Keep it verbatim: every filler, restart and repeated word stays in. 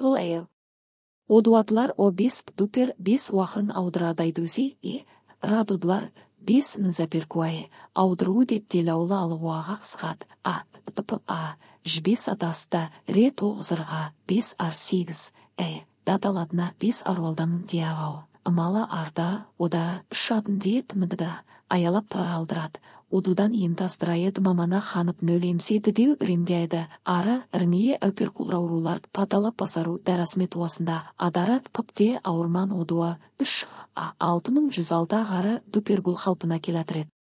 Олайы. Одуатлар о бис дупер бис уақын аудырадайдузи и радудлар бис мізаперкуайы аудыру деп делаулы алуаға қысқат а тп а жбис адаста ре тоғызырға бес ар сегіз ә даталадына бес арвалдамын диағау ымала арда ода үш адын дейт мыдыда аялап тұралдырат Удудан емтастырайы мамана ханып нөл емсейді деу ремдейді. Ары ірнее өперкулраурулар падалап басару дәрасме туасында адарат пыпте ауырман одуа үш а алты мың жүз алты ағары дупербул халпына келатырет.